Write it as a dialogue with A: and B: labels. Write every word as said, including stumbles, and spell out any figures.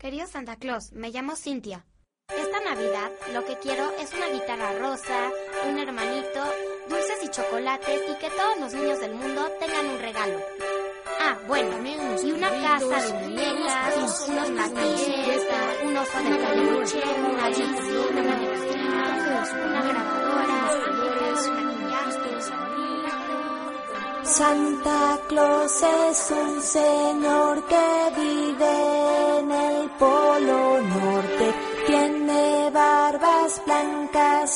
A: Querido Santa Claus, me llamo Cintia. Esta Navidad lo que quiero es una guitarra rosa, un hermanito, dulces y chocolates y que todos los niños del mundo tengan un regalo. Ah, bueno, y una casa de muñecas, unos matices, un oso de peluche, una bicicleta, una televisión, una grabadora, una
B: Santa Claus es un señor que vive en el Polo Norte. Tiene barbas blancas